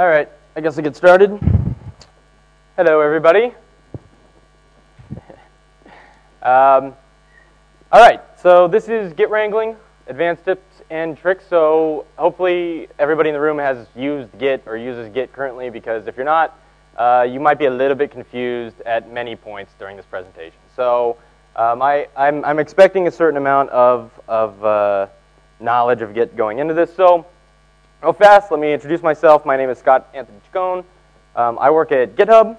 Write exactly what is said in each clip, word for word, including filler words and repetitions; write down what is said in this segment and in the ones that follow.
All right, I guess I'll get started. Hello, everybody. um, all right, so this is Git wrangling, advanced tips and tricks. So hopefully everybody in the room has used Git or uses Git currently, because if you're not, uh, you might be a little bit confused at many points during this presentation. So um, I, I'm, I'm expecting a certain amount of, of uh, knowledge of Git going into this. So real fast, let me introduce myself. My name is Scott Anthony Chacon. Um, I work at GitHub.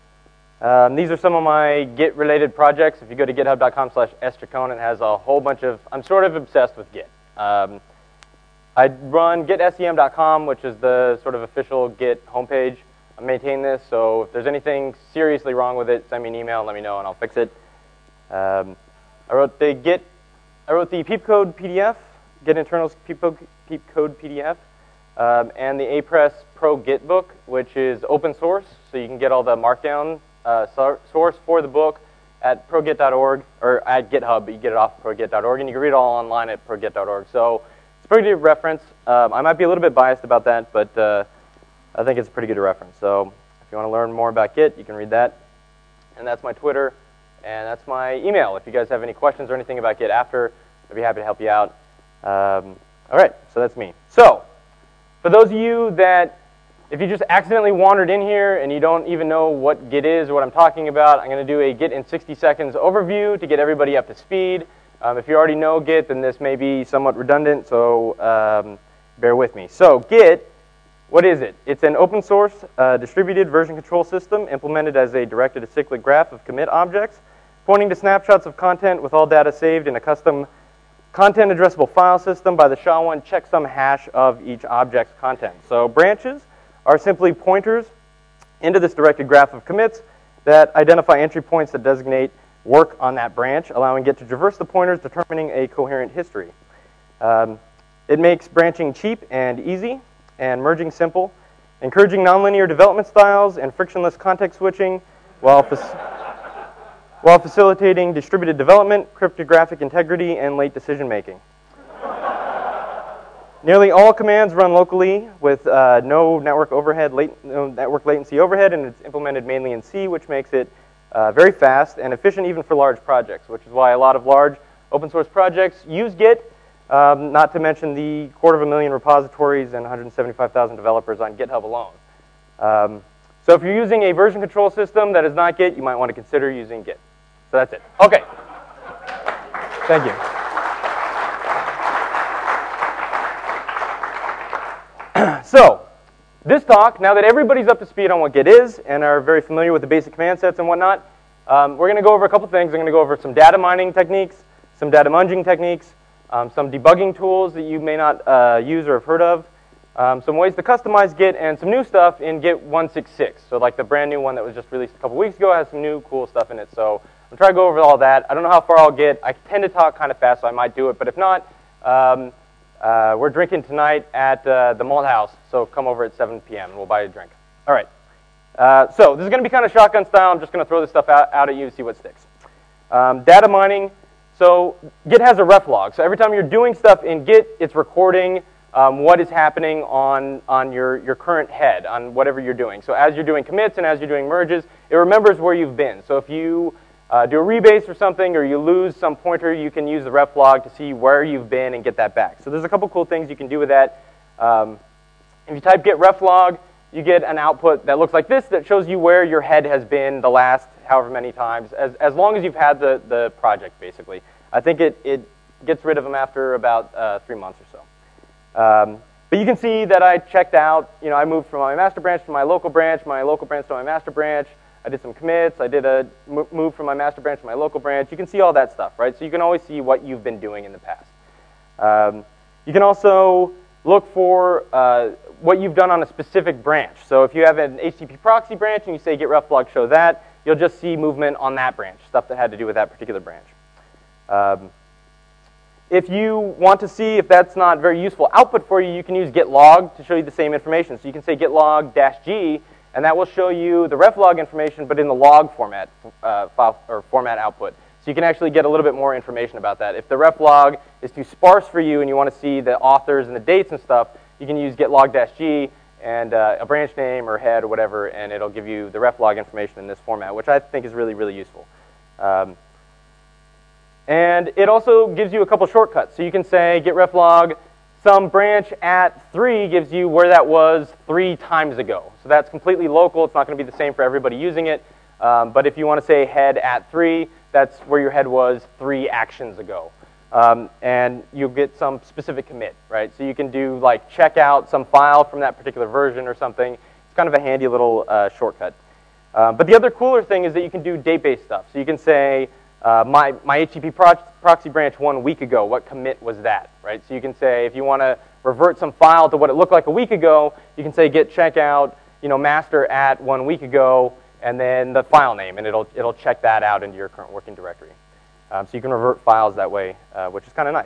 Um, these are some of my Git-related projects. If you go to github dot com slash s chacon, it has a whole bunch of, I'm sort of obsessed with Git. Um, I run git sem dot com, which is the sort of official Git homepage. I maintain this, so if there's anything seriously wrong with it, send me an email and let me know and I'll fix it. Um, I wrote the Git, I wrote the peepcode P D F, Git internals peepcode P D F. Um, and the Apress Pro Git book, which is open source, so you can get all the markdown uh, source for the book at progit dot org, or at GitHub, but you get it off progit dot org, and you can read it all online at progit dot org. So it's a pretty good reference. Um, I might be a little bit biased about that, but uh, I think it's a pretty good reference. So if you want to learn more about Git, you can read that. And that's my Twitter, and that's my email. If you guys have any questions or anything about Git after, I'd be happy to help you out. Um, all right, so that's me. So for those of you that, if you just accidentally wandered in here and you don't even know what Git is or what I'm talking about, I'm going to do a Git in sixty seconds overview to get everybody up to speed. Um, if you already know Git, then this may be somewhat redundant, so um, bear with me. So Git, what is it? It's an open source uh, distributed version control system implemented as a directed acyclic graph of commit objects, pointing to snapshots of content with all data saved in a custom content addressable file system by the S H A one checksum hash of each object's content. So branches are simply pointers into this directed graph of commits that identify entry points that designate work on that branch, allowing Git to traverse the pointers, determining a coherent history. Um, it makes branching cheap and easy, and merging simple, encouraging nonlinear development styles and frictionless context switching, while while facilitating distributed development, cryptographic integrity, and late decision making. Nearly all commands run locally with uh, no network overhead, late, no network latency overhead, and it's implemented mainly in C, which makes it uh, very fast and efficient even for large projects, which is why a lot of large open source projects use Git, um, not to mention the quarter of a million repositories and one hundred seventy-five thousand developers on GitHub alone. Um, so if you're using a version control system that is not Git, you might want to consider using Git. So that's it. Okay. Thank you. So this talk, now that everybody's up to speed on what Git is and are very familiar with the basic command sets and whatnot, um, we're going to go over a couple things. I'm going to go over some data mining techniques, some data munging techniques, um, some debugging tools that you may not uh, use or have heard of, um, some ways to customize Git, and some new stuff in Git one sixty-six. So like the brand new one that was just released a couple weeks ago has some new cool stuff in it. So I'm trying to go over all that. I don't know how far I'll get. I tend to talk kind of fast, so I might do it. But if not, um, uh, we're drinking tonight at uh, the Malt House. So come over at seven p m and we'll buy you a drink. All right. Uh, so this is going to be kind of shotgun style. I'm just going to throw this stuff out, out at you to see what sticks. Um, data mining. So Git has a ref log. So every time you're doing stuff in Git, it's recording um, what is happening on, on your, your current head, on whatever you're doing. So as you're doing commits and as you're doing merges, it remembers where you've been. So if you Uh, do a rebase or something, or you lose some pointer, you can use the ref log to see where you've been and get that back. So there's a couple cool things you can do with that. Um, if you type git ref log, you get an output that looks like this that shows you where your head has been the last however many times, as, as long as you've had the, the project, basically. I think it, it gets rid of them after about uh, three months or so. Um, but you can see that I checked out, you know, I moved from my master branch to my local branch, my local branch to my master branch. I did some commits. I did a move from my master branch to my local branch. You can see all that stuff, right? So you can always see what you've been doing in the past. Um, you can also look for uh, what you've done on a specific branch. So if you have an H T T P proxy branch and you say git ref log show that, you'll just see movement on that branch, stuff that had to do with that particular branch. Um, if you want to see if that's not very useful output for you, you can use git log to show you the same information. So you can say git log dash G, and that will show you the ref log information, but in the log format, uh, file or format output. So you can actually get a little bit more information about that. If the ref log is too sparse for you and you want to see the authors and the dates and stuff, you can use git log dash G, and uh, a branch name or head or whatever, and it'll give you the reflog information in this format, which I think is really, really useful. Um, and it also gives you a couple shortcuts. So you can say git reflog some branch at three gives you where that was three times ago. So that's completely local. It's not going to be the same for everybody using it. Um, but if you want to say head at three, that's where your head was three actions ago. Um, and you get some specific commit, right? So you can do like check out some file from that particular version or something. It's kind of a handy little uh, shortcut. Uh, but the other cooler thing is that you can do date-based stuff. So you can say uh, my, my H T T P pro proxy branch one week ago, what commit was that, right? So you can say if you want to revert some file to what it looked like a week ago, you can say git checkout, you know, master at one week ago, and then the file name, and it'll, it'll check that out into your current working directory. Um, so you can revert files that way, uh, which is kind of nice.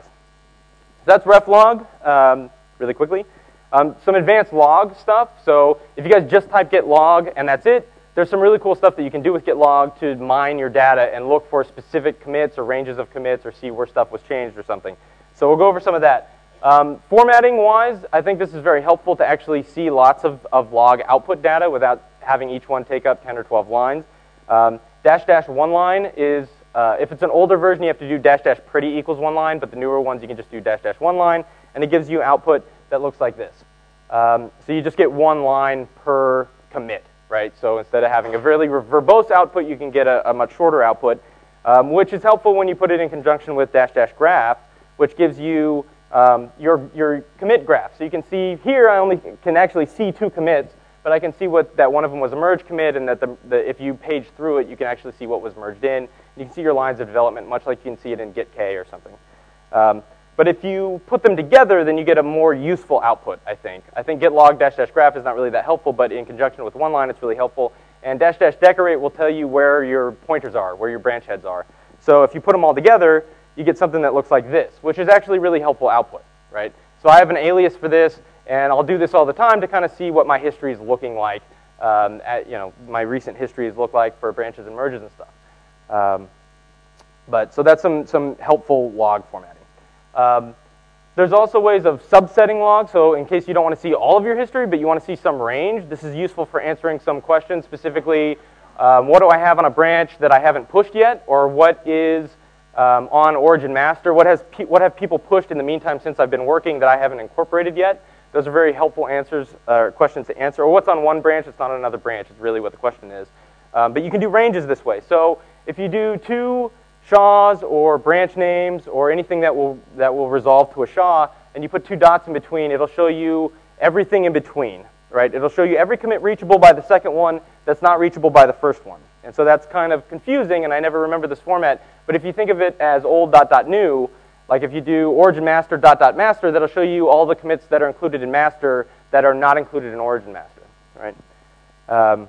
So that's reflog, um, really quickly. Um, some advanced log stuff. So if you guys just type git log and that's it, there's some really cool stuff that you can do with git log to mine your data and look for specific commits or ranges of commits or see where stuff was changed or something. So we'll go over some of that. Um, Formatting-wise, I think this is very helpful to actually see lots of, of log output data without having each one take up ten or twelve lines. Um, dash dash one line is, uh, if it's an older version, you have to do dash dash pretty equals one line, but the newer ones you can just do dash dash one line, and it gives you output that looks like this. Um, so you just get one line per commit, right? So instead of having a really verbose output, you can get a, a much shorter output, um, which is helpful when you put it in conjunction with dash dash graph, which gives you um, your, your commit graph. So you can see here, I only can actually see two commits, but I can see what that one of them was a merge commit, and that the, the, if you page through it, you can actually see what was merged in. You can see your lines of development, much like you can see it in git K or something. Um, but if you put them together, then you get a more useful output, I think. I think git log dash dash graph is not really that helpful, but in conjunction with one line, it's really helpful. And dash dash decorate will tell you where your pointers are, where your branch heads are. So if you put them all together, you get something that looks like this, which is actually really helpful output, right? So I have an alias for this, and I'll do this all the time to kind of see what my history is looking like, um, at, you know, my recent histories look like for branches and merges and stuff. Um, but so that's some, some helpful log formatting. Um, there's also ways of subsetting logs, so in case you don't want to see all of your history, but you want to see some range, this is useful for answering some questions, specifically, um, what do I have on a branch that I haven't pushed yet, or what is um, on origin master, what, has pe what have people pushed in the meantime since I've been working that I haven't incorporated yet? Those are very helpful answers, uh, questions to answer. Or what's on one branch, it's not on another branch, is really what the question is. Um, but you can do ranges this way. So if you do two S H As or branch names or anything that will, that will resolve to a S H A, and you put two dots in between, it'll show you everything in between, right? It'll show you every commit reachable by the second one that's not reachable by the first one. And so that's kind of confusing, and I never remember this format. But if you think of it as old dot dot new, like if you do origin master dot dot master, that'll show you all the commits that are included in master that are not included in origin master, right? Um,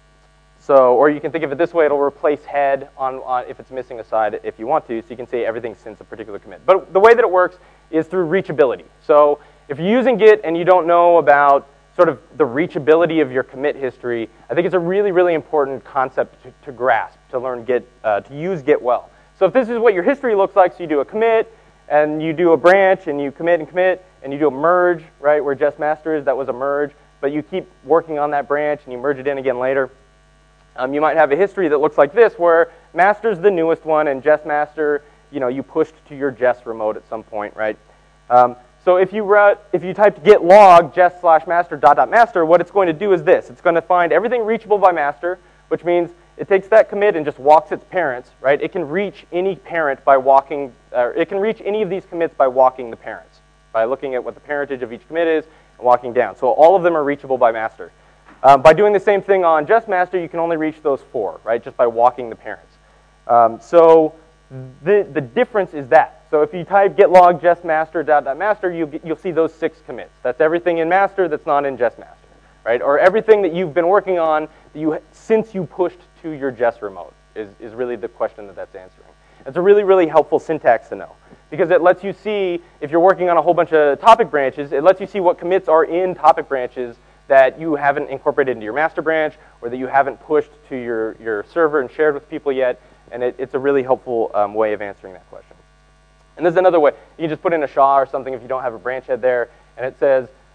so, or you can think of it this way, it'll replace head on, on if it's missing a side if you want to, so you can say everything since a particular commit. But the way that it works is through reachability. So if you're using Git and you don't know about sort of the reachability of your commit history, I think it's a really, really important concept to, to grasp, to learn Git, uh, to use Git well. So if this is what your history looks like, so you do a commit, and you do a branch, and you commit and commit, and you do a merge, right, where just master is, that was a merge, but you keep working on that branch, and you merge it in again later. Um, you might have a history that looks like this, where master's the newest one, and just master, you know, you pushed to your jest remote at some point, right? Um, so if you wrote, if you typed git log jest slash master dot dot master, what it's going to do is this. It's going to find everything reachable by master, which means it takes that commit and just walks its parents, right? It can reach any parent by walking, uh, it can reach any of these commits by walking the parents, by looking at what the parentage of each commit is and walking down. So all of them are reachable by master. Um, by doing the same thing on just master, you can only reach those four, right? Just by walking the parents. Um, so the, the difference is that. So if you type git log just master dot dot master, you, you'll see those six commits. That's everything in master that's not in just master, right? Or everything that you've been working on that you, since you pushed to your jest remote is, is really the question that that's answering. It's a really, really helpful syntax to know, because it lets you see, if you're working on a whole bunch of topic branches, it lets you see what commits are in topic branches that you haven't incorporated into your master branch, or that you haven't pushed to your, your server and shared with people yet, and it, it's a really helpful um, way of answering that question. And there's another way. You can just put in a S H A or something if you don't have a branch head there, and it says,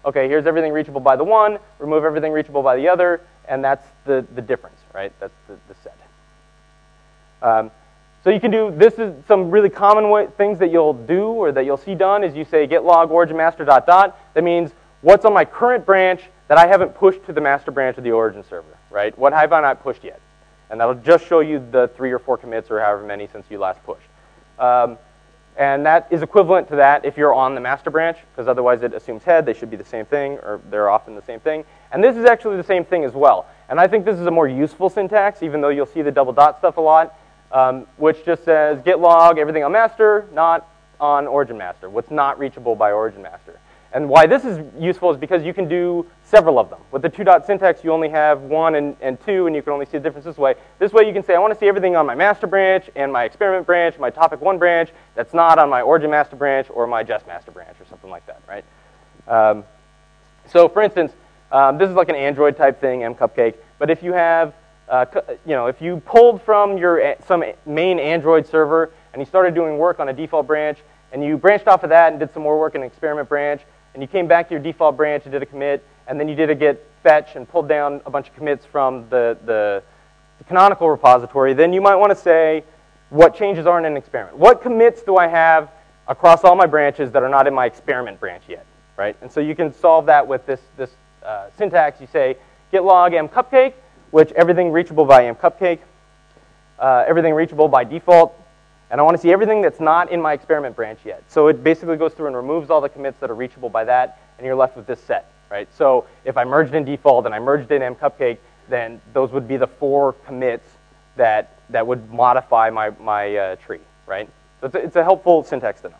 okay, here's everything reachable by the one, remove everything reachable by the other, and that's the, the difference, right? That's the, the set. Um, so you can do, this is some really common way, things that you'll do or that you'll see done is you say git log origin master dot dot. That means what's on my current branch that I haven't pushed to the master branch of the origin server, right? What have I not pushed yet? And that'll just show you the three or four commits or however many since you last pushed. Um, and that is equivalent to that if you're on the master branch, because otherwise it assumes head. They should be the same thing, or they're often the same thing. And this is actually the same thing as well. And I think this is a more useful syntax, even though you'll see the double dot stuff a lot, um, which just says git log everything on master, not on origin master, what's not reachable by origin master. And why this is useful is because you can do several of them. With the two dot syntax, you only have one and, and two, and you can only see the difference this way. This way you can say, I want to see everything on my master branch and my experiment branch, my topic one branch, that's not on my origin master branch or my jest master branch or something like that, right? Um, so for instance, um, this is like an Android type thing, mcupcake, but if you have, uh, you know, if you pulled from your some main Android server and you started doing work on a default branch, and you branched off of that and did some more work in an experiment branch, and you came back to your default branch and did a commit, and then you did a git fetch and pulled down a bunch of commits from the, the, the canonical repository, then you might want to say what changes are in an experiment. What commits do I have across all my branches that are not in my experiment branch yet, right? And so you can solve that with this, this uh, syntax. You say git log mcupcake, which everything reachable by mcupcake, uh, everything reachable by default, and I want to see everything that's not in my experiment branch yet. So it basically goes through and removes all the commits that are reachable by that, and you're left with this set, right? So if I merged in default and I merged in mcupcake, then those would be the four commits that, that would modify my, my uh, tree, right? So it's a, it's a helpful syntax to know.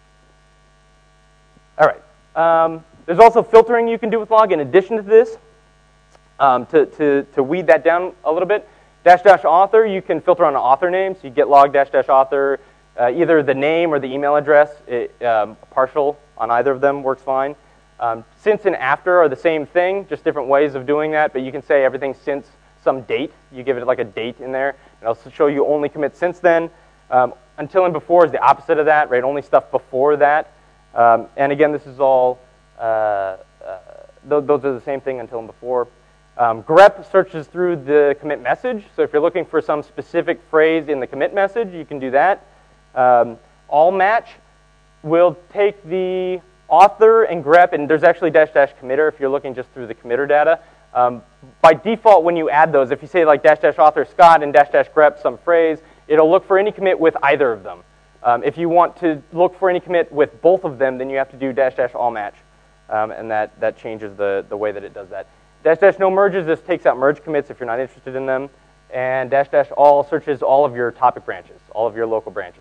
All right. Um, there's also filtering you can do with log in addition to this um, to, to, to weed that down a little bit. Dash dash author, you can filter on an author name. So you get log dash dash author, uh, either the name or the email address. It, um, partial on either of them works fine. Um, since and after are the same thing, just different ways of doing that. But you can say everything since some date. You give it like a date in there. And I'll show you only commit since then. Um, until and before is the opposite of that, right? Only stuff before that. Um, and again, this is all, uh, uh, th those are the same thing until and before. Um, grep searches through the commit message. So if you're looking for some specific phrase in the commit message, you can do that. Um, all match will take the author and grep, and there's actually dash dash committer if you're looking just through the committer data. Um, by default, when you add those, if you say like dash dash author Scott and dash dash grep some phrase, it'll look for any commit with either of them. Um, if you want to look for any commit with both of them, then you have to do dash dash all match, um, and that, that changes the, the way that it does that. Dash dash no merges, this takes out merge commits if you're not interested in them. And dash dash all searches all of your topic branches, all of your local branches.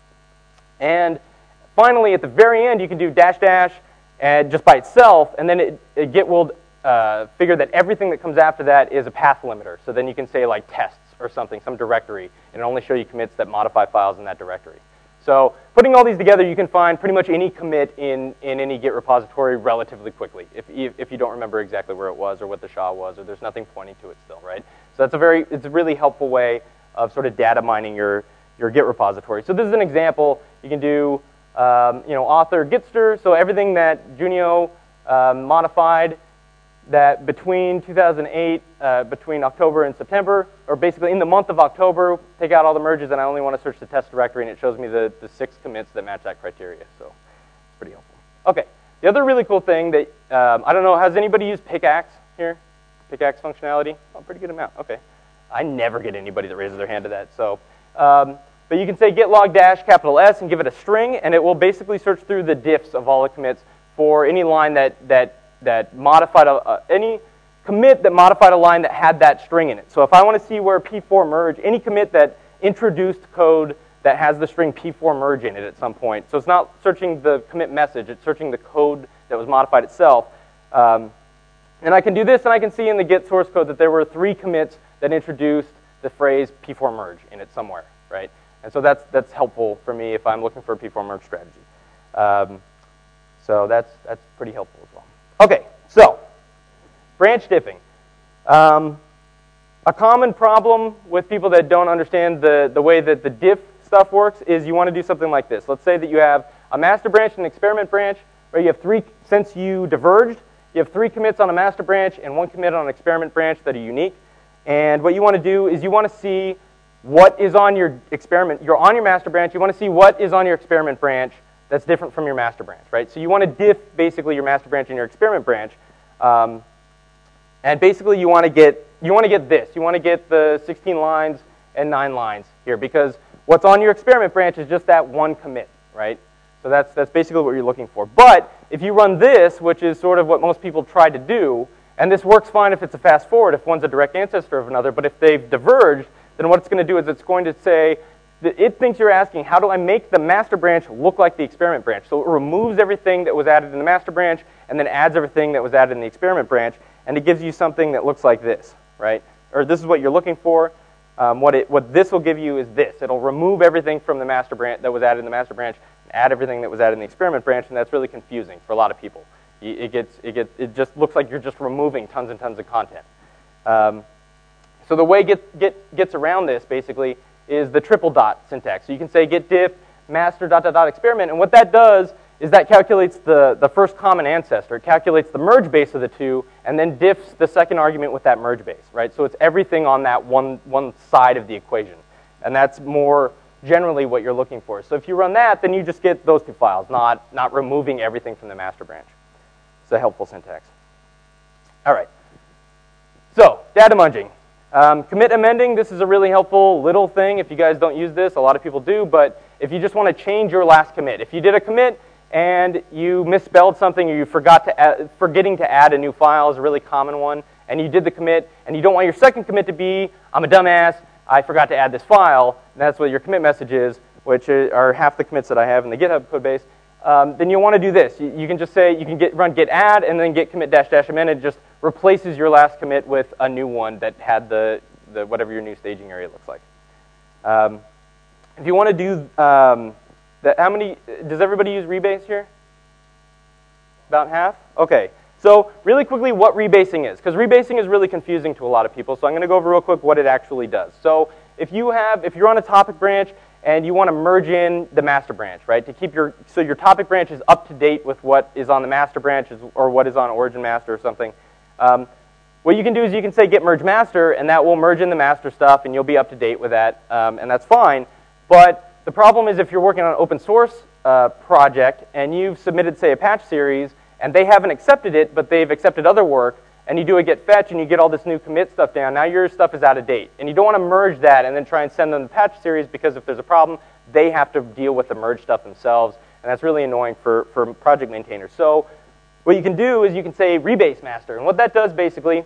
And finally, at the very end, you can do dash dash and just by itself, and then it, it Git will uh, figure that everything that comes after that is a path limiter. So then you can say like tests or something, some directory, and it'll only show you commits that modify files in that directory. So putting all these together, you can find pretty much any commit in, in any Git repository relatively quickly, if, if you don't remember exactly where it was or what the S H A was, or there's nothing pointing to it still, right? So that's a very, it's a really helpful way of sort of data mining your, your Git repository. So this is an example. You can do, um, you know, author gitster, so everything that Junio um, modified that between two thousand eight, uh, between October and September, or basically in the month of October, take out all the merges, and I only want to search the test directory, and it shows me the, the six commits that match that criteria. So it's pretty helpful. Okay, the other really cool thing that, um, I don't know, has anybody used pickaxe here? Pickaxe functionality? Oh, pretty good amount, okay. I never get anybody that raises their hand to that. So, um, but you can say git log dash capital S and give it a string, and it will basically search through the diffs of all the commits for any line that, that that modified, a, uh, any commit that modified a line that had that string in it. So if I want to see where P four merge, any commit that introduced code that has the string P four merge in it at some point. So it's not searching the commit message, it's searching the code that was modified itself. Um, and I can do this, and I can see in the Git source code that there were three commits that introduced the phrase P four merge in it somewhere, right? And so that's, that's helpful for me if I'm looking for a P four merge strategy. Um, so that's, that's pretty helpful as well. Okay, so branch diffing. Um, a common problem with people that don't understand the, the way that the diff stuff works is you want to do something like this. Let's say that you have a master branch and an experiment branch, where you have three, since you diverged, You have three commits on a master branch and one commit on an experiment branch that are unique. And what you want to do is you want to see what is on your experiment. You're on your master branch. You want to see what is on your experiment branch that's different from your master branch, right? So you want to diff basically your master branch and your experiment branch. Um, and basically you want to get you want to get this. You want to get the sixteen lines and nine lines here, because what's on your experiment branch is just that one commit, right? So that's that's basically what you're looking for. But if you run this, which is sort of what most people try to do, and this works fine if it's a fast forward, if one's a direct ancestor of another, but if they've diverged, then what it's going to do is it's going to say that it thinks you're asking, how do I make the master branch look like the experiment branch? So it removes everything that was added in the master branch and then adds everything that was added in the experiment branch, and it gives you something that looks like this, right? Or this is what you're looking for. Um, what it what this will give you is this. It'll remove everything from the master branch that was added in the master branch and add everything that was added in the experiment branch, and that's really confusing for a lot of people. It gets it gets it just looks like you're just removing tons and tons of content. Um, so the way get get gets around this basically is the triple dot syntax. So you can say get diff master dot dot dot experiment, and what that does is that calculates the the first common ancestor. It calculates the merge base of the two, and then diffs the second argument with that merge base, right? So it's everything on that one one side of the equation, and that's more generally what you're looking for. So if you run that, then you just get those two files, not not removing everything from the master branch. It's a helpful syntax. All right. So data munging. Um, commit amending, this is a really helpful little thing if you guys don't use this. A lot of people do, but if you just want to change your last commit. If you did a commit and you misspelled something or you forgot to add, forgetting to add a new file is a really common one, and you did the commit and you don't want your second commit to be, I'm a dumbass, I forgot to add this file, and that's what your commit message is, which are half the commits that I have in the GitHub code base. Um, then you'll want to do this. You, you can just say, you can get run git add and then git commit dash dash amend. It just replaces your last commit with a new one that had the, the whatever your new staging area looks like. Um, if you want to do, um, the, how many, does everybody use rebase here? About half? Okay. So really quickly what rebasing is, because rebasing is really confusing to a lot of people. So I'm going to go over real quick what it actually does. So if you have, if you're on a topic branch, and you want to merge in the master branch, right? To keep your so your topic branch is up to date with what is on the master branch or what is on origin master or something. Um, what you can do is you can say git merge master, and that will merge in the master stuff, and you'll be up to date with that, um, and that's fine. But the problem is if you're working on an open source uh, project and you've submitted, say, a patch series, and they haven't accepted it, but they've accepted other work, and you do a git fetch and you get all this new commit stuff down, now your stuff is out of date. And you don't want to merge that and then try and send them the patch series, because if there's a problem, they have to deal with the merge stuff themselves, and that's really annoying for, for project maintainers. So what you can do is you can say rebase master, and what that does basically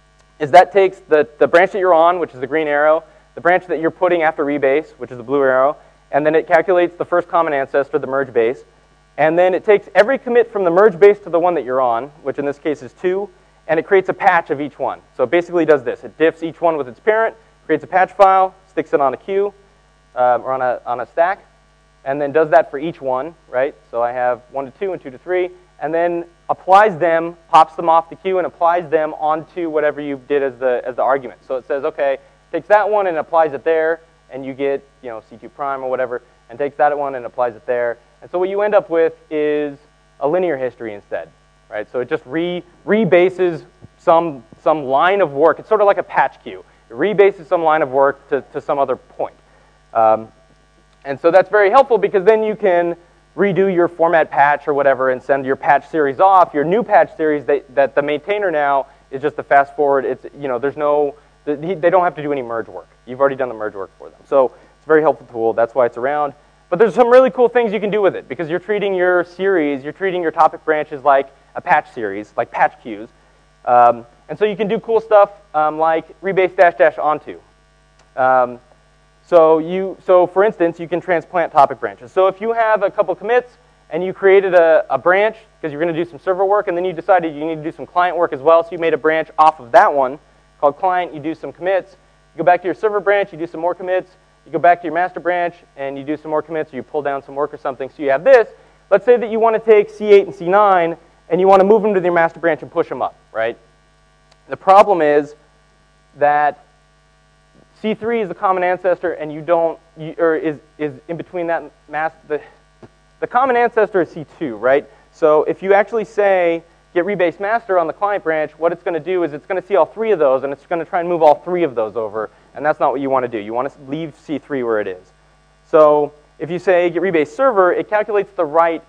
is that takes the, the branch that you're on, which is the green arrow, the branch that you're putting after rebase, which is the blue arrow, and then it calculates the first common ancestor, the merge base, and then it takes every commit from the merge base to the one that you're on, which in this case is two, and it creates a patch of each one. So it basically does this. It diffs each one with its parent, creates a patch file, sticks it on a queue, um, or on a, on a stack, and then does that for each one, right? So I have one to two and two to three, and then applies them, pops them off the queue, and applies them onto whatever you did as the, as the argument. So it says, okay, takes that one and applies it there, and you get, you know, C two prime or whatever, and takes that one and applies it there. And so what you end up with is a linear history instead. Right, so it just re rebases some some line of work. It's sort of like a patch queue. It rebases some line of work to, to some other point. Um, and so that's very helpful, because then you can redo your format patch or whatever and send your patch series off. Your new patch series that, that the maintainer now is just a fast forward. It's, you know, there's no, they don't have to do any merge work. You've already done the merge work for them. So it's a very helpful tool. That's why it's around. But there's some really cool things you can do with it, because you're treating your series, you're treating your topic branches like a patch series, like patch queues. Um, and so you can do cool stuff um, like rebase dash dash onto. Um, so you, so for instance, you can transplant topic branches. So if you have a couple commits and you created a, a branch because you're going to do some server work, and then you decided you need to do some client work as well, so you made a branch off of that one called client, you do some commits, you go back to your server branch, you do some more commits, you go back to your master branch and you do some more commits, or you pull down some work or something. So you have this. Let's say that you want to take C eight and C nine and you want to move them to your master branch and push them up, right? The problem is that C three is the common ancestor, and you don't, you, or is is in between that mass. The the common ancestor is C two, right? So if you actually say git rebase master on the client branch, what it's going to do is it's going to see all three of those, and it's going to try and move all three of those over, and that's not what you want to do. You want to leave C three where it is. So if you say git rebase server, it calculates the right,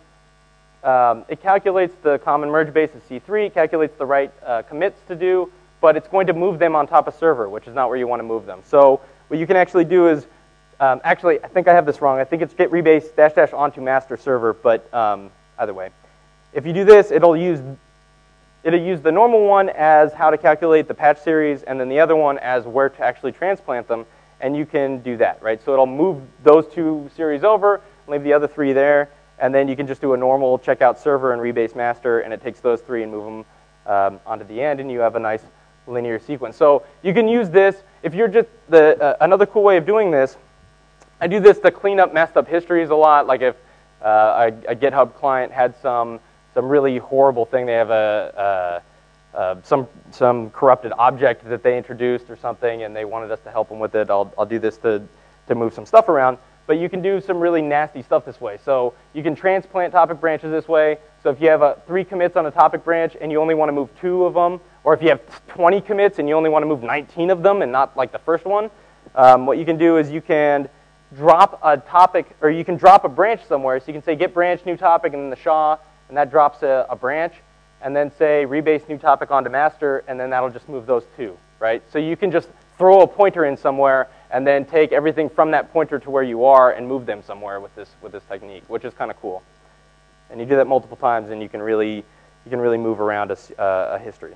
um, it calculates the common merge base of C three, it calculates the right uh, commits to do, but it's going to move them on top of server, which is not where you want to move them. So what you can actually do is, um, actually, I think I have this wrong. I think it's git rebase dash dash onto master server, but um, either way. If you do this, it'll use it'll use the normal one as how to calculate the patch series, and then the other one as where to actually transplant them, and you can do that, right? So it'll move those two series over, leave the other three there, and then you can just do a normal checkout server and rebase master, and it takes those three and move them um, onto the end, and you have a nice linear sequence. So you can use this if you're just the uh, another cool way of doing this. I do this to clean up messed up histories a lot. Like if uh, a, a GitHub client had some some really horrible thing, they have a, a, a some some corrupted object that they introduced or something, and they wanted us to help them with it. I'll I'll do this to to move some stuff around. But you can do some really nasty stuff this way. So you can transplant topic branches this way. So if you have a, three commits on a topic branch and you only want to move two of them, or if you have twenty commits and you only want to move nineteen of them and not like the first one, um, what you can do is you can drop a topic, or you can drop a branch somewhere. So you can say git branch new topic and then the S H A, and that drops a, a branch, and then say rebase new topic onto master, and then that'll just move those two, right? So you can just throw a pointer in somewhere and then take everything from that pointer to where you are and move them somewhere with this with this technique, which is kind of cool. And you do that multiple times, and you can really you can really move around a, uh, a history.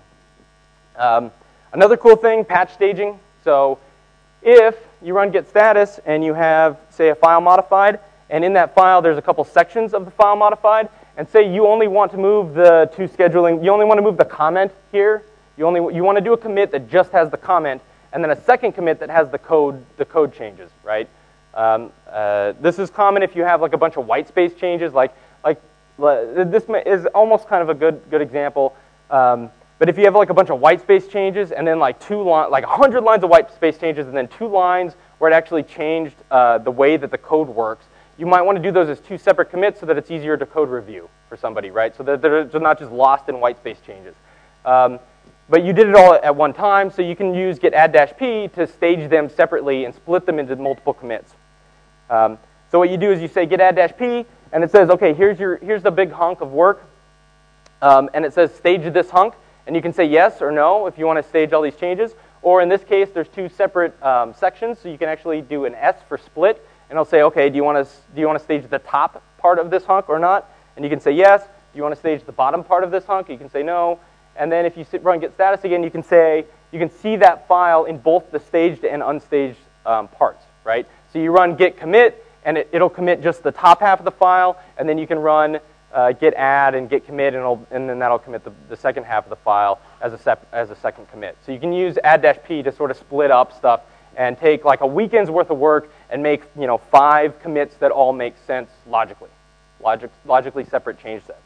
Um, another cool thing, patch staging. So if you run git status and you have, say, a file modified, and in that file there's a couple sections of the file modified, and say you only want to move the two scheduling, you only want to move the comment here. You only you want to do a commit that just has the comment, and then a second commit that has the code the code changes, right? Um, uh, this is common if you have like a bunch of white space changes, like like this is almost kind of a good good example. Um, but if you have like a bunch of white space changes and then like two li like a hundred lines of white space changes and then two lines where it actually changed uh, the way that the code works, you might want to do those as two separate commits so that it's easier to code review for somebody, right? So that they're not just lost in white space changes. Um, But you did it all at one time, so you can use git add-p to stage them separately and split them into multiple commits. Um, so what you do is you say git add-p, and it says, okay, here's your here's the big hunk of work, um, and it says stage this hunk, and you can say yes or no if you want to stage all these changes. Or in this case, there's two separate um, sections, so you can actually do an S for split, and it'll say, okay, do you want to do you want to stage the top part of this hunk or not? And you can say yes. Do you want to stage the bottom part of this hunk? You can say no. And then if you sit, run git status again, you can say, you can see that file in both the staged and unstaged um, parts, right? So you run git commit, and it, it'll commit just the top half of the file, and then you can run uh, git add and git commit, and, it'll, and then that'll commit the, the second half of the file as a, sep as a second commit. So you can use add-p to sort of split up stuff and take like a weekend's worth of work and make you know five commits that all make sense logically, Logic, logically separate change sets.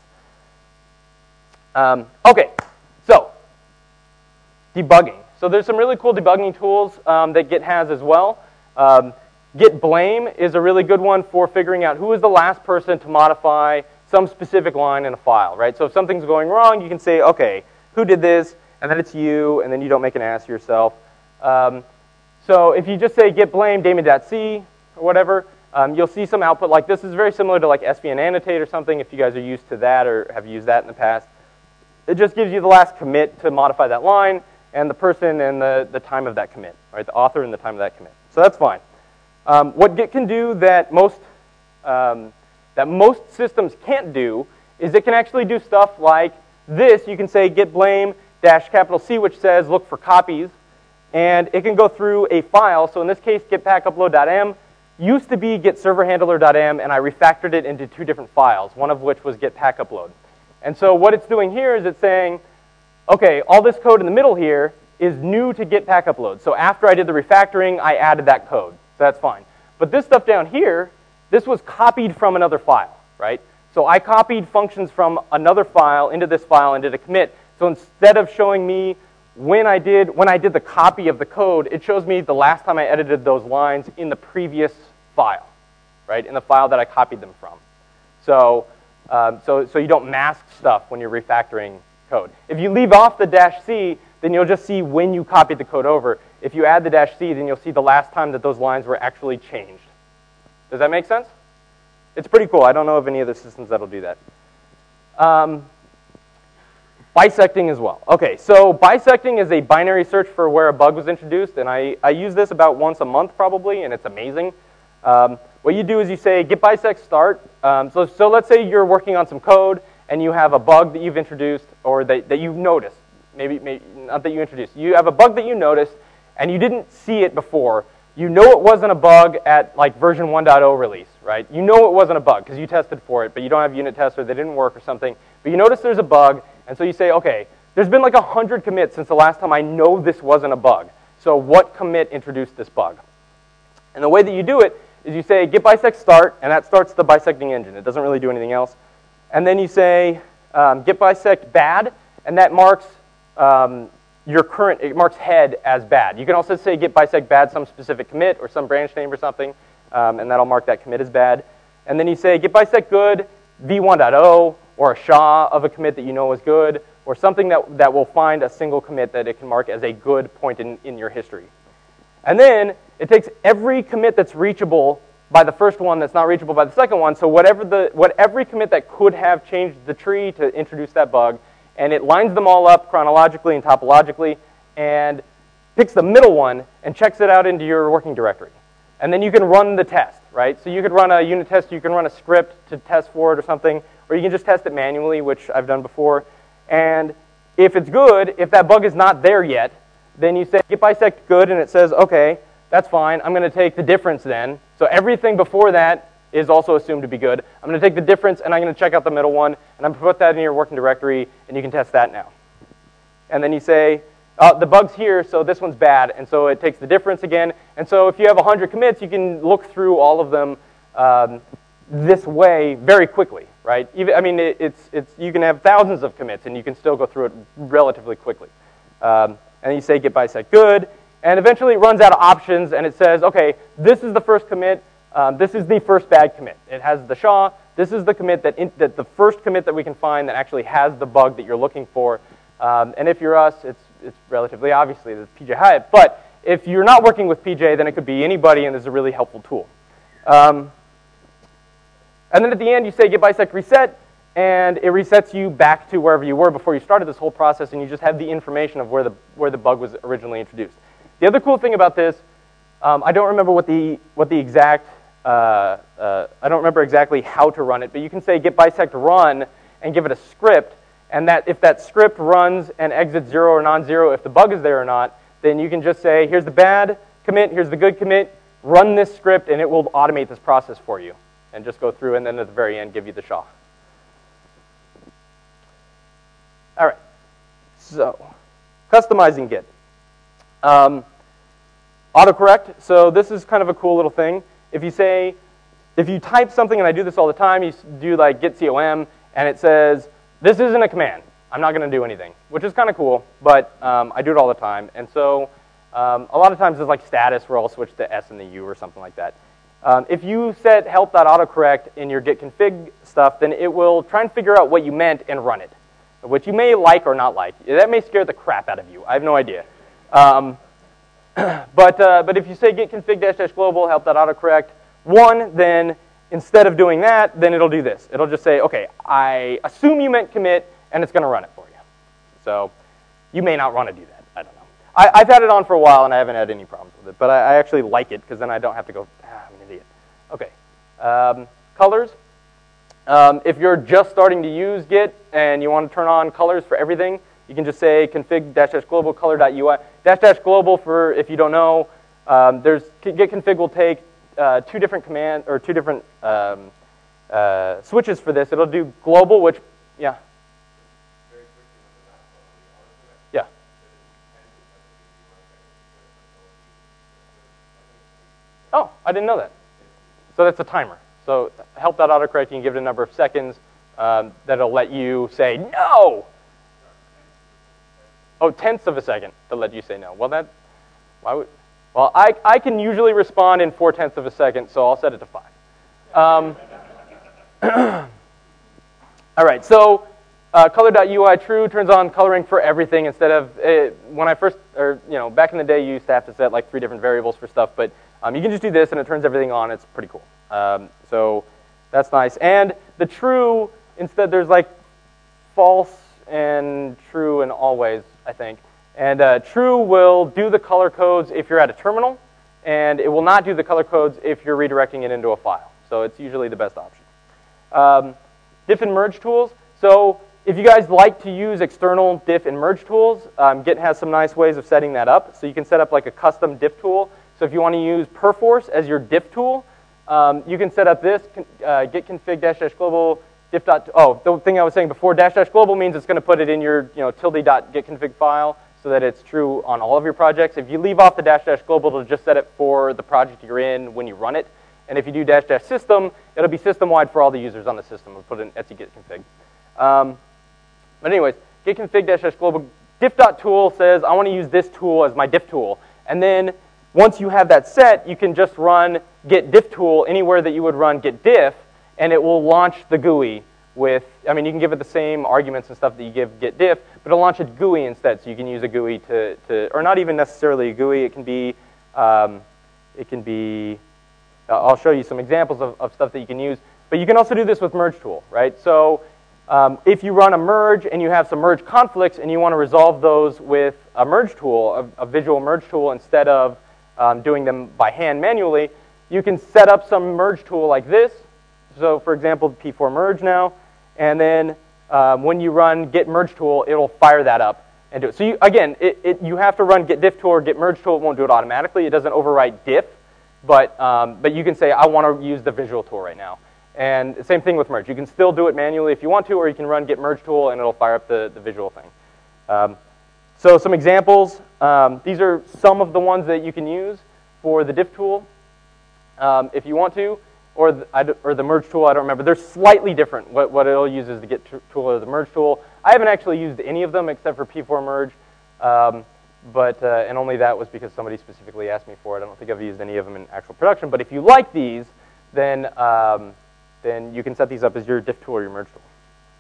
Um, okay. So, debugging. So there's some really cool debugging tools um, that Git has as well. Um, Git blame is a really good one for figuring out who is the last person to modify some specific line in a file, right? So if something's going wrong, you can say, okay, who did this? And then it's you, and then you don't make an ass of yourself. Um, so if you just say git blame daemon.c or whatever, um, you'll see some output like this. Is very similar to like S V N annotate or something if you guys are used to that or have used that in the past. It just gives you the last commit to modify that line and the person and the, the time of that commit, right? The author and the time of that commit. So that's fine. Um, what Git can do that most um, that most systems can't do is it can actually do stuff like this. You can say git blame dash capital C, which says look for copies, and it can go through a file. So in this case, git pack upload.m used to be git server handler.m, and I refactored it into two different files, one of which was git pack upload. And so what it's doing here is it's saying, okay, all this code in the middle here is new to git pack upload. So after I did the refactoring, I added that code. So that's fine. But this stuff down here, this was copied from another file, right? So I copied functions from another file into this file and did a commit. So instead of showing me when I did when I did the copy of the code, it shows me the last time I edited those lines in the previous file, right? In the file that I copied them from. So Um, so, so you don't mask stuff when you're refactoring code. If you leave off the dash C, then you'll just see when you copied the code over. If you add the dash C, then you'll see the last time that those lines were actually changed. Does that make sense? It's pretty cool. I don't know of any other systems that'll do that. Um, bisecting as well. Okay, so bisecting is a binary search for where a bug was introduced, and I, I use this about once a month probably, and it's amazing. Um, what you do is you say git bisect start. Um, so, so let's say you're working on some code, and you have a bug that you've introduced, or that, that you've noticed. Maybe, maybe not that you introduced. You have a bug that you noticed, and you didn't see it before. You know it wasn't a bug at like version one point oh release, right? You know it wasn't a bug because you tested for it, but you don't have unit tests or they didn't work or something. But you notice there's a bug, and so you say, okay, there's been like a hundred commits since the last time I know this wasn't a bug. So what commit introduced this bug? And the way that you do it is you say git bisect start, and that starts the bisecting engine. It doesn't really do anything else. And then you say um, git bisect bad, and that marks um, your current, it marks head as bad. You can also say git bisect bad some specific commit or some branch name or something, um, and that'll mark that commit as bad. And then you say git bisect good v one point oh, or a S H A of a commit that you know is good, or something that, that will find a single commit that it can mark as a good point in, in your history. And then it takes every commit that's reachable by the first one that's not reachable by the second one, so whatever the, what every commit that could have changed the tree to introduce that bug, and it lines them all up chronologically and topologically, and picks the middle one and checks it out into your working directory. And then you can run the test, right? So you could run a unit test, you can run a script to test for it or something, or you can just test it manually, which I've done before. And if it's good, if that bug is not there yet, then you say git bisect good, and it says, okay, that's fine. I'm going to take the difference then. So everything before that is also assumed to be good. I'm going to take the difference, and I'm going to check out the middle one, and I'm going to put that in your working directory, and you can test that now. And then you say, oh, the bug's here, so this one's bad, and so it takes the difference again. And so if you have one hundred commits, you can look through all of them um, this way very quickly, right? Even, I mean, it, it's, it's, you can have thousands of commits, and you can still go through it relatively quickly. Um, and you say git bisect good, and eventually it runs out of options, and it says, okay, this is the first commit. Um, this is the first bad commit. It has the S H A. This is the commit that, in, that the first commit that we can find that actually has the bug that you're looking for. Um, and if you're us, it's it's relatively obviously the P J Hyatt. But if you're not working with P J, then it could be anybody, and this is a really helpful tool. Um, and then at the end, you say git bisect reset, and it resets you back to wherever you were before you started this whole process, and you just have the information of where the where the bug was originally introduced. The other cool thing about this, um, I don't remember what the what the exact Uh, uh, I don't remember exactly how to run it, but you can say git bisect run and give it a script, and that if that script runs and exits zero or non-zero if the bug is there or not, then you can just say, here's the bad commit, here's the good commit, run this script, and it will automate this process for you, and just go through, and then at the very end, give you the S H A. All right, so customizing Git. Um, autocorrect, so this is kind of a cool little thing. If you say, if you type something, and I do this all the time, you do like git com, and it says, this isn't a command. I'm not going to do anything, which is kind of cool, but um, I do it all the time. And so um, a lot of times it's like status where I'll switch to S and the U or something like that. Um, if you set help.autocorrect in your git config stuff, then it will try and figure out what you meant and run it, which you may like or not like. That may scare the crap out of you. I have no idea. Um, But uh, but if you say git config dash dash global help.autocorrect one, then instead of doing that, then it'll do this. It'll just say, okay, I assume you meant commit, and it's going to run it for you. So you may not want to do that. I don't know. I, I've had it on for a while, and I haven't had any problems with it. But I, I actually like it, because then I don't have to go, ah, I'm an idiot. Okay. Um, colors. Um, if you're just starting to use Git, and you want to turn on colors for everything, you can just say config dash dash global color.ui. Dash dash global, for if you don't know, um, there's git config will take uh, two different command or two different um, uh, switches for this. It'll do global, which yeah, yeah. Oh, I didn't know that. So that's a timer. So help.autocorrect, you can give it a number of seconds um, that'll let you say no. Oh, tenths of a second to let you say no. Well, that, why would, well, I, I can usually respond in four tenths of a second, so I'll set it to five. Um, all right, so uh, color.ui true turns on coloring for everything instead of, uh, when I first, or you know, back in the day you used to have to set like three different variables for stuff, but um, you can just do this and it turns everything on. It's pretty cool. Um, so that's nice. And the true, instead there's like false and true and always, I think. And uh, true will do the color codes if you're at a terminal, and it will not do the color codes if you're redirecting it into a file. So it's usually the best option. Um, diff and merge tools. So if you guys like to use external diff and merge tools, um, Git has some nice ways of setting that up. So you can set up like a custom diff tool. So if you want to use Perforce as your diff tool, um, you can set up this, uh, git config dash dash global diff dot, oh, the thing I was saying before, dash dash global means it's going to put it in your, you know, tilde dot git config file so that it's true on all of your projects. If you leave off the dash dash global, it'll just set it for the project you're in when you run it. And if you do dash dash system, it'll be system-wide for all the users on the system. We'll put it in etc git config. Um, but anyways, git config dash dash global diff.tool says, I want to use this tool as my diff tool. And then once you have that set, you can just run git diff tool anywhere that you would run git diff, and it will launch the G U I with, I mean, you can give it the same arguments and stuff that you give git diff, but it'll launch a G U I instead. So you can use a G U I to, to or not even necessarily a G U I. It can be, um, it can be, uh, I'll show you some examples of, of stuff that you can use. But you can also do this with merge tool, right? So um, if you run a merge and you have some merge conflicts and you want to resolve those with a merge tool, a, a visual merge tool, instead of um, doing them by hand manually, you can set up some merge tool like this. So for example, P four merge now, and then um, when you run git merge tool, it'll fire that up and do it. So you, again, it, it, you have to run git diff tool or git merge tool. It won't do it automatically. It doesn't overwrite diff, but um, but you can say I want to use the visual tool right now. And same thing with merge. You can still do it manually if you want to, or you can run git merge tool and it'll fire up the, the visual thing. Um, so some examples. Um, these are some of the ones that you can use for the diff tool um, if you want to. Or the, or the merge tool, I don't remember. They're slightly different. What, what it'll use is the git tool or the merge tool. I haven't actually used any of them except for P four merge, um, but uh, and only that was because somebody specifically asked me for it. I don't think I've used any of them in actual production. But if you like these, then um, then you can set these up as your diff tool or your merge tool.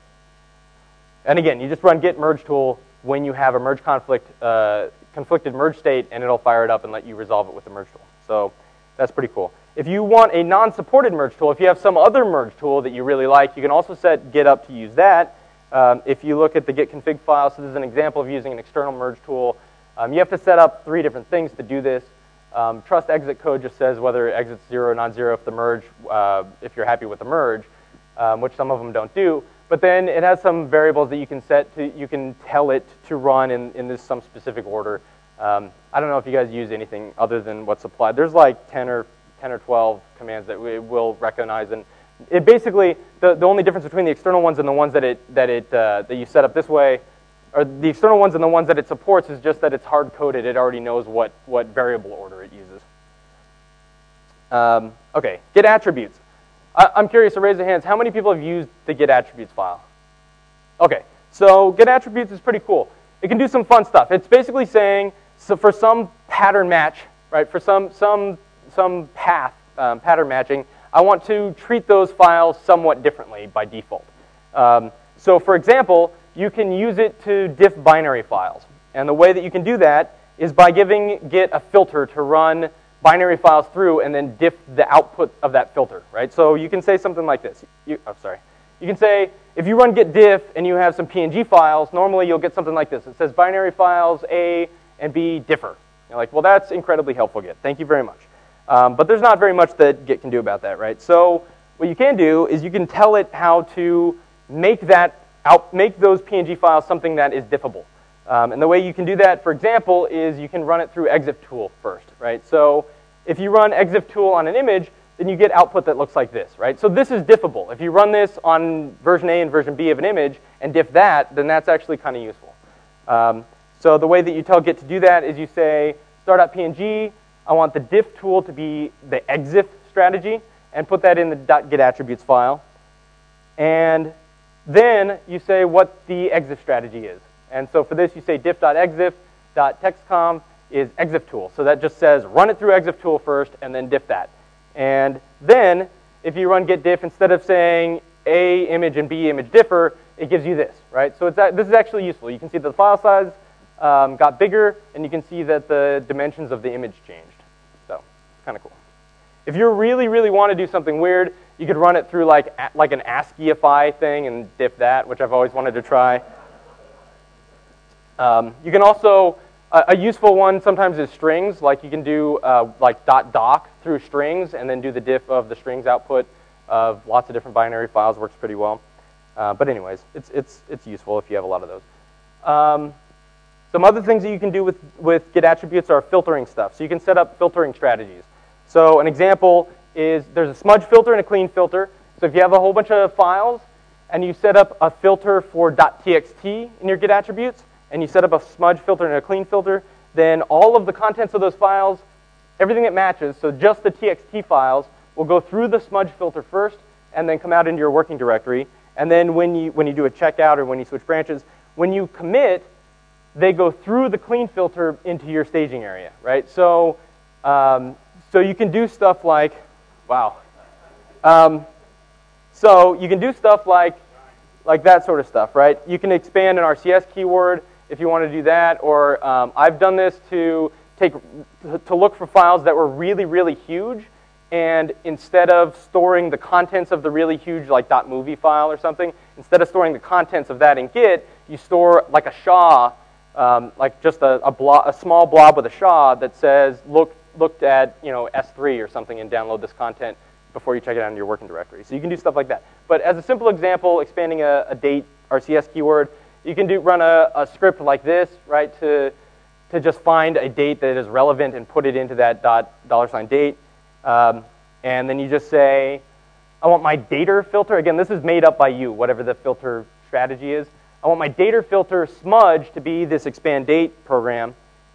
And again, you just run git merge tool when you have a merge conflict, uh, conflicted merge state, and it'll fire it up and let you resolve it with the merge tool. So that's pretty cool. If you want a non-supported merge tool, if you have some other merge tool that you really like, you can also set Git up to use that. Um, if you look at the git config file, so this is an example of using an external merge tool. Um, you have to set up three different things to do this. Um, trust exit code just says whether it exits zero or non-zero if the merge, uh, if you're happy with the merge, um, which some of them don't do. But then it has some variables that you can set to, you can tell it to run in, in this some specific order. Um, I don't know if you guys use anything other than what's applied. There's like ten or twelve commands that it will recognize, and it basically the, the only difference between the external ones and the ones that it that it uh, that you set up this way, or the external ones and the ones that it supports, is just that it's hard coded. It already knows what what variable order it uses. Um, okay, git attributes. I, I'm curious, to raise of hands, how many people have used the git attributes file? Okay, so git attributes is pretty cool. It can do some fun stuff. It's basically saying, so for some pattern match, right? For some some some path, um, pattern matching, I want to treat those files somewhat differently by default. Um, so for example, you can use it to diff binary files. And the way that you can do that is by giving Git a filter to run binary files through and then diff the output of that filter, right? So you can say something like this. You, oh, sorry. You can say, if you run git diff and you have some P N G files, normally you'll get something like this. It says binary files A and B differ. You're like, well, that's incredibly helpful, Git. Thank you very much. Um, but there's not very much that Git can do about that, right? So what you can do is you can tell it how to make that out, make those P N G files something that is diffable. Um, and the way you can do that, for example, is you can run it through exif tool first, right? So if you run exif tool on an image, then you get output that looks like this, right? So this is diffable. If you run this on version A and version B of an image and diff that, then that's actually kind of useful. Um, so the way that you tell Git to do that is you say start.png, I want the diff tool to be the exif strategy, and put that in the .getAttributes file. And then you say what the exif strategy is. And so for this, you say diff.exif.textconf is exif tool. So that just says run it through exif tool first, and then diff that. And then if you run git diff, instead of saying A image and B image differ, it gives you this, right? So it's that, this is actually useful. You can see that the file size um, got bigger, and you can see that the dimensions of the image changed. So it's kind of cool. If you really, really want to do something weird, you could run it through like like an ASCII-ify thing and diff that, which I've always wanted to try. Um, you can also, uh, a useful one sometimes is strings. Like you can do uh, like .doc through strings and then do the diff of the strings output of lots of different binary files. Works pretty well. Uh, but anyways, it's it's it's useful if you have a lot of those. Um, some other things that you can do with with Git attributes are filtering stuff. So you can set up filtering strategies. So an example is there's a smudge filter and a clean filter. So if you have a whole bunch of files and you set up a filter for .txt in your Git attributes, and you set up a smudge filter and a clean filter, then all of the contents of those files, everything that matches, so just the T X T files, will go through the smudge filter first and then come out into your working directory. And then when you, when you do a checkout or when you switch branches, when you commit, they go through the clean filter into your staging area, right? So, um, so you can do stuff like, wow. Um, so you can do stuff like, like that sort of stuff, right? You can expand an R C S keyword if you want to do that, or um, I've done this to take to look for files that were really, really huge, and instead of storing the contents of the really huge like .movie file or something, instead of storing the contents of that in Git, you store like a S H A, um, like just a, a, blob, a small blob with a S H A that says look looked at you know S three or something and download this content before you check it out in your working directory. So you can do stuff like that. But as a simple example, expanding a, a date R C S keyword, you can do run a, a script like this, right, to to just find a date that is relevant and put it into that dot dollar sign date. Um, and then you just say, I want my dater filter. Again, this is made up by you, whatever the filter strategy is. I want my dater filter smudge to be this expand date program.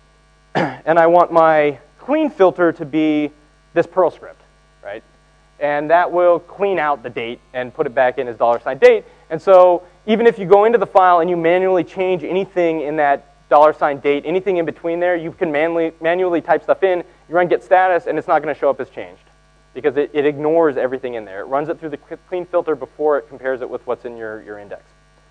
And I want my clean filter to be this Perl script, right? And that will clean out the date and put it back in as dollar sign date. And so even if you go into the file and you manually change anything in that dollar sign date, anything in between there, you can manually, manually type stuff in, you run git status, and it's not going to show up as changed because it, it ignores everything in there. It runs it through the clean filter before it compares it with what's in your, your index.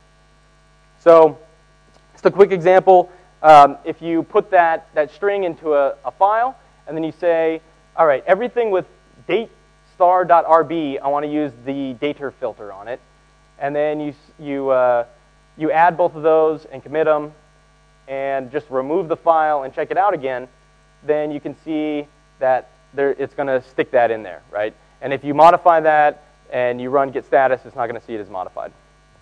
So just a quick example. Um, if you put that, that string into a, a file, and then you say, all right, everything with date star.rb, I want to use the dater filter on it. And then you, you, uh, you add both of those and commit them and just remove the file and check it out again, then you can see that there, it's going to stick that in there, right? And if you modify that and you run git status, it's not going to see it as modified.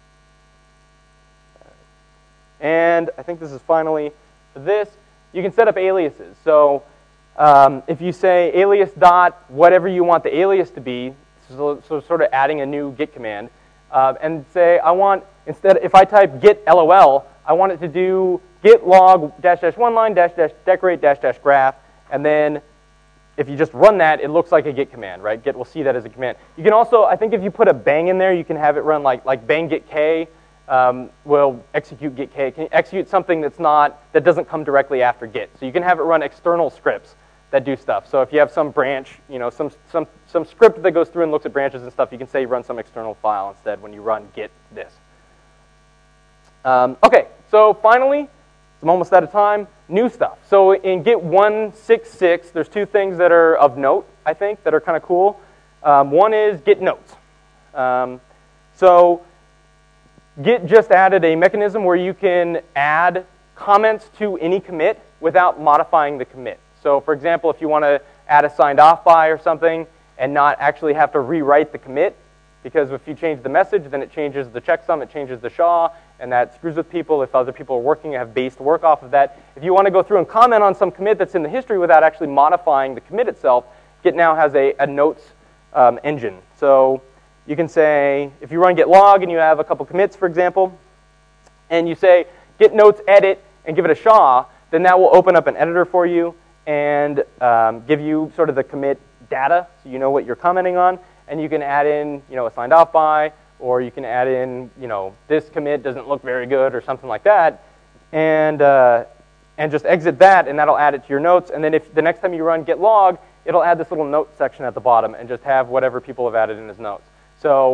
And I think this is finally for this. You can set up aliases. So um, if you say alias dot whatever you want the alias to be, so, so sort of adding a new git command, uh, and say I want, instead, if I type git lol, I want it to do git log dash dash one line dash dash decorate dash dash graph, and then if you just run that, it looks like a git command, right? Git will see that as a command. You can also, I think if you put a bang in there, you can have it run like like bang git k. Um, will execute git k, can execute something that's not, that doesn't come directly after git. So you can have it run external scripts that do stuff. So if you have some branch, you know, some some some script that goes through and looks at branches and stuff, you can say run some external file instead when you run git this. Um, okay, so finally, I'm almost out of time. New stuff. So in Git one sixty-six, there's two things that are of note, I think, that are kind of cool. Um, one is Git notes. Um, so Git just added a mechanism where you can add comments to any commit without modifying the commit. So for example, if you want to add a signed off by or something and not actually have to rewrite the commit, because if you change the message, then it changes the checksum, it changes the S H A, and that screws with people if other people are working and have based work off of that. If you want to go through and comment on some commit that's in the history without actually modifying the commit itself, Git now has a, a notes um, engine. So you can say, if you run git log and you have a couple commits, for example, and you say git notes edit and give it a S H A, then that will open up an editor for you and um, give you sort of the commit data, so you know what you're commenting on, and you can add in, you know, a signed off by, or you can add in, you know, this commit doesn't look very good or something like that, and uh, and just exit that, and that'll add it to your notes. And then if the next time you run git log, it'll add this little note section at the bottom and just have whatever people have added in as notes. So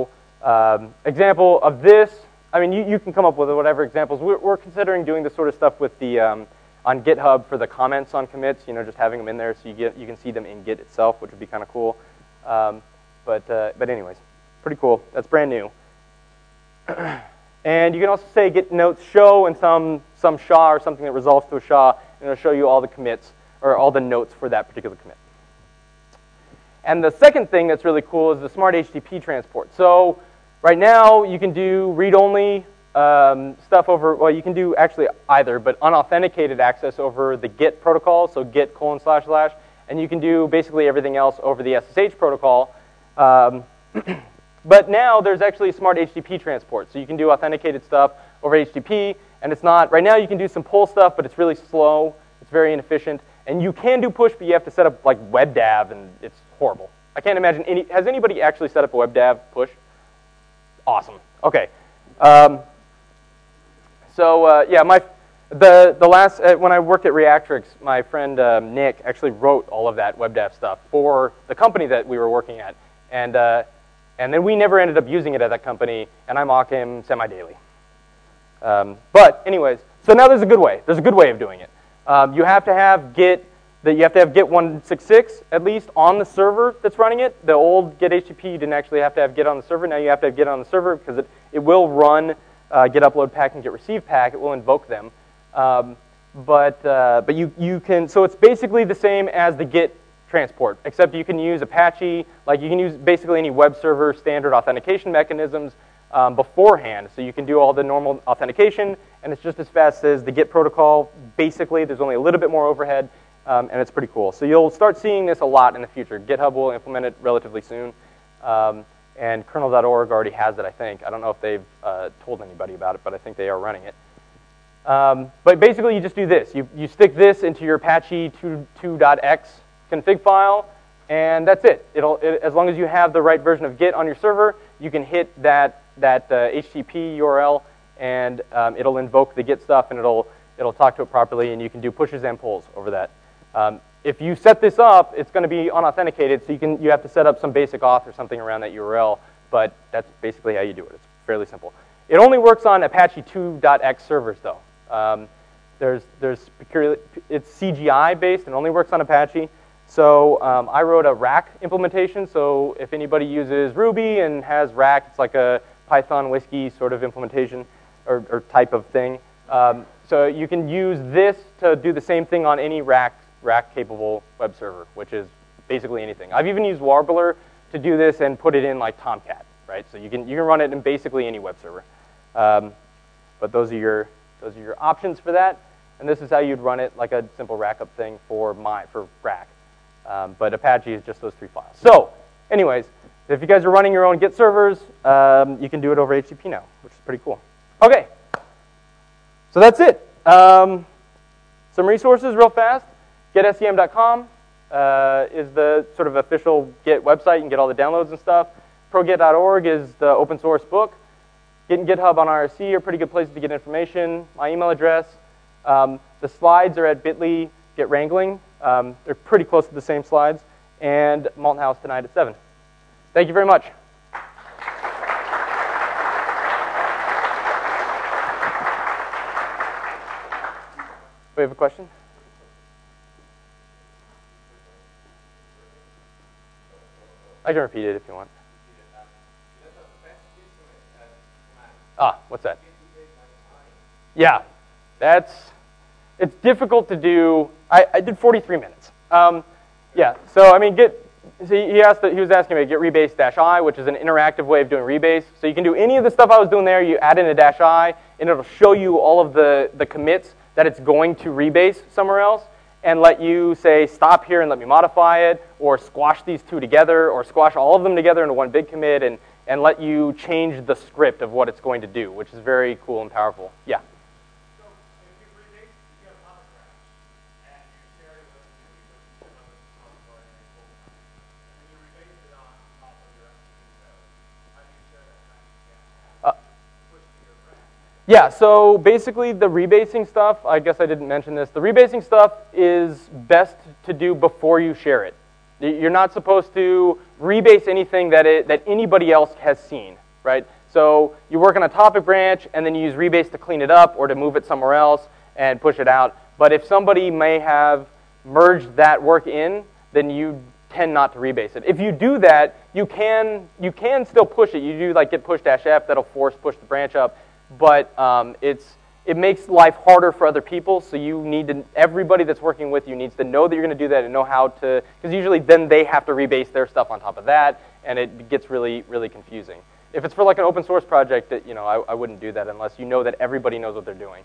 Um, example of this, I mean, you, you can come up with whatever examples. We're, we're considering doing this sort of stuff with the um, on GitHub for the comments on commits. You know, just having them in there so you get you can see them in Git itself, which would be kind of cool. Um, but uh, but anyways, pretty cool. That's brand new. And you can also say git notes show and some some S H A or something that resolves to a S H A, and it'll show you all the commits or all the notes for that particular commit. And the second thing that's really cool is the smart H T T P transport. So right now you can do read-only um, stuff over, well, you can do actually either, but unauthenticated access over the Git protocol, so Git colon slash slash, and you can do basically everything else over the S S H protocol. Um, but now there's actually smart H T T P transport, so you can do authenticated stuff over H T T P, and it's not, right now you can do some pull stuff, but it's really slow, it's very inefficient, and you can do push, but you have to set up like WebDAV, and it's horrible. I can't imagine any, has anybody actually set up a WebDAV push? Awesome, okay. Um, so uh, yeah, my, the, the last, uh, when I worked at Reactrix, my friend um, Nick actually wrote all of that WebDAV stuff for the company that we were working at. And, uh, and then we never ended up using it at that company, and I mock him semi-daily. Um, but anyways, so now there's a good way. There's a good way of doing it. Um, you have to have Git, that you have to have Git one sixty-six at least on the server that's running it. The old Git H T T P, you didn't actually have to have Git on the server. Now you have to have Git on the server because it, it will run uh, Git upload pack and Git receive pack. It will invoke them. Um, but uh, but you, you can, so it's basically the same as the Git transport, except you can use Apache, like you can use basically any web server standard authentication mechanisms um, beforehand. So you can do all the normal authentication, and it's just as fast as the Git protocol. Basically, there's only a little bit more overhead, um, and it's pretty cool. So you'll start seeing this a lot in the future. GitHub will implement it relatively soon, um, and kernel dot org already has it, I think. I don't know if they've uh, told anybody about it, but I think they are running it. Um, but basically, you just do this. You, you stick this into your Apache two dot x config file, and that's it. It'll, it, as long as you have the right version of Git on your server, you can hit that, that uh, H T T P U R L, and um, it'll invoke the Git stuff, and it'll, it'll talk to it properly, and you can do pushes and pulls over that. Um, if you set this up, it's going to be unauthenticated, so you, can, you have to set up some basic auth or something around that U R L, but that's basically how you do it. It's fairly simple. It only works on Apache two dot x servers, though. Um, there's, there's peculiar, it's C G I based and only works on Apache. So um, I wrote a rack implementation. So if anybody uses Ruby and has rack, it's like a Python whiskey sort of implementation or, or type of thing. Um, so you can use this to do the same thing on any rack rack capable web server, which is basically anything. I've even used Warbler to do this and put it in like Tomcat, right? So you can you can run it in basically any web server. Um, but those are your those are your options for that. And this is how you'd run it, like a simple rackup thing for my for rack. Um, but Apache is just those three files. So, anyways, if you guys are running your own Git servers, um, you can do it over H T T P now, which is pretty cool. Okay, so that's it. Um, some resources real fast. Git S C M dot com uh, is the sort of official Git website. You can get all the downloads and stuff. pro git dot org is the open source book. Git and GitHub on I R C are pretty good places to get information. My email address. Um, the slides are at bit dot L Y Git Wrangling. Um, they're pretty close to the same slides. And Malton House tonight at seven. Thank you very much. We have a question? I can repeat it if you want. Ah, what's that? Yeah, that's, it's difficult to do. I, I did forty-three minutes. Um, yeah, so I mean, Git, so he, asked that, he was asking about Git rebase dash I, which is an interactive way of doing rebase. So you can do any of the stuff I was doing there, you add in a dash I, and it'll show you all of the, the commits that it's going to rebase somewhere else, and let you say, stop here and let me modify it, or squash these two together, or squash all of them together into one big commit, and, and let you change the script of what it's going to do, which is very cool and powerful. Yeah? So if you rebase, you get a monograph, and you share it with the software and you pull it. And then you rebase it on top of your S P code. How do you share that kind of data? Push to your brand. Yeah, so basically the rebasing stuff, I guess I didn't mention this, the rebasing stuff is best to do before you share it. You're not supposed to rebase anything that it, that anybody else has seen. right? So you work on a topic branch, and then you use rebase to clean it up or to move it somewhere else and push it out. But if somebody may have merged that work in, then you tend not to rebase it. If you do that, you can you can still push it. You do like git push dash f, that'll force push the branch up, but um, it's it makes life harder for other people. So you need to everybody that's working with you needs to know that you're going to do that and know how to, because usually then they have to rebase their stuff on top of that, and it gets really really confusing. If it's for like an open source project, that you know I, I wouldn't do that unless you know that everybody knows what they're doing.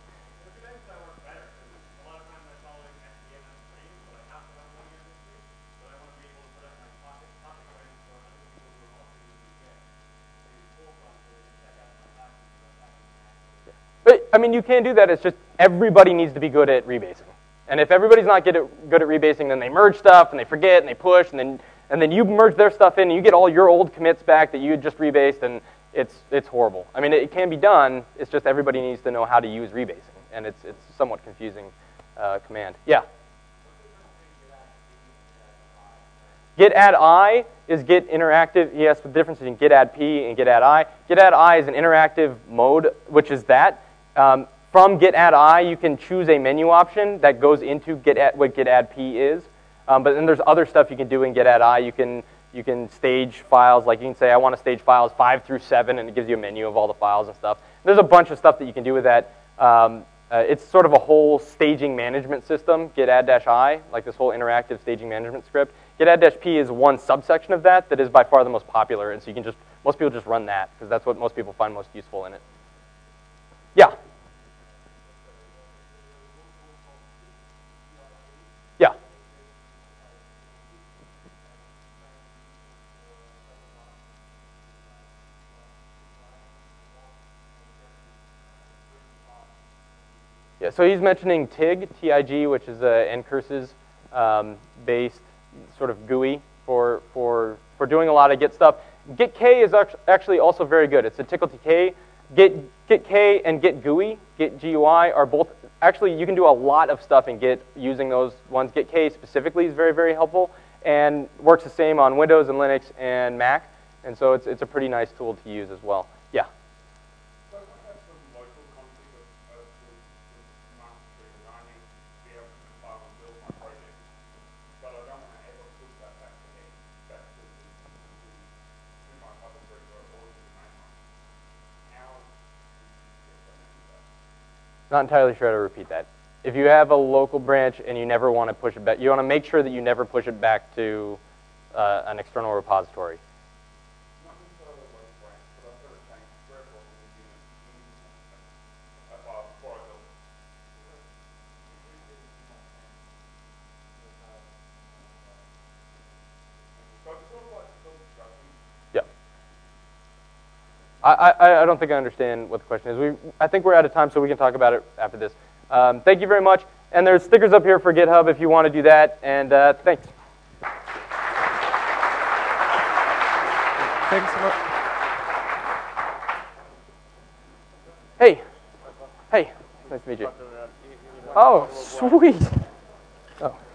But, I mean, you can do that. It's just everybody needs to be good at rebasing. And if everybody's not good at, good at rebasing, then they merge stuff, and they forget, and they push, and then and then you merge their stuff in, and you get all your old commits back that you had just rebased, and it's it's horrible. I mean, it, it can be done. It's just everybody needs to know how to use rebasing, and it's it's a somewhat confusing uh, command. Yeah? Git add I is Git interactive. He asked the difference between Git add P and Git add I. Git add I is an interactive mode, which is that. Um, from Git add I, you can choose a menu option that goes into Git add, what Git add P is. Um, but then there's other stuff you can do in Git add I. You can you can stage files, like you can say I want to stage files five through seven, and it gives you a menu of all the files and stuff. There's a bunch of stuff that you can do with that. Um, uh, it's sort of a whole staging management system, Git add-I, like this whole interactive staging management script. Git add-P is one subsection of that that is by far the most popular, and so you can just most people just run that because that's what most people find most useful in it. Yeah. Yeah. Yeah, so he's mentioning Tig, T I G, which is a ncurses um, based sort of G U I for for for doing a lot of Git stuff. Git K is actually also very good. It's a tcl-tk. Git Git K and Git G U I, Git G U I are both actually you can do a lot of stuff in Git using those ones. Git K specifically is very very helpful and works the same on Windows and Linux and Mac, and so it's it's a pretty nice tool to use as well. Yeah. Not entirely sure how to repeat that. If you have a local branch and you never want to push it back, you want to make sure that you never push it back to uh, an external repository. I, I, I don't think I understand what the question is. We, I think we're out of time, so we can talk about it after this. Um, thank you very much. And there's stickers up here for GitHub if you want to do that. And uh, thanks. Thanks a lot. Hey. Hey. Nice to meet you. Oh, sweet. Oh.